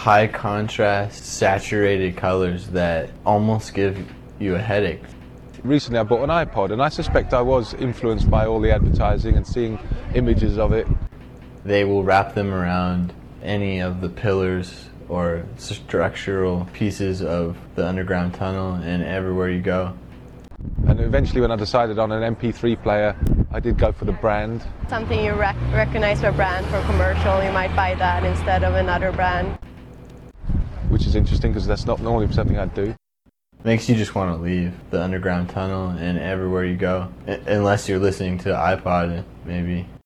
high contrast, saturated colors that almost give you a headache. Recently I bought an iPod, and I suspect I was influenced by all the advertising and seeing images of it. They will wrap them around any of the pillars or structural pieces of the underground tunnel and everywhere you go. And eventually when I decided on an MP3 player, I did go for the brand. Something you recognize a brand from commercial, you might buy that instead of another brand. Which is interesting because that's not normally something I'd do. Makes you just want to leave the underground tunnel and everywhere you go, unless you're listening to iPod, maybe.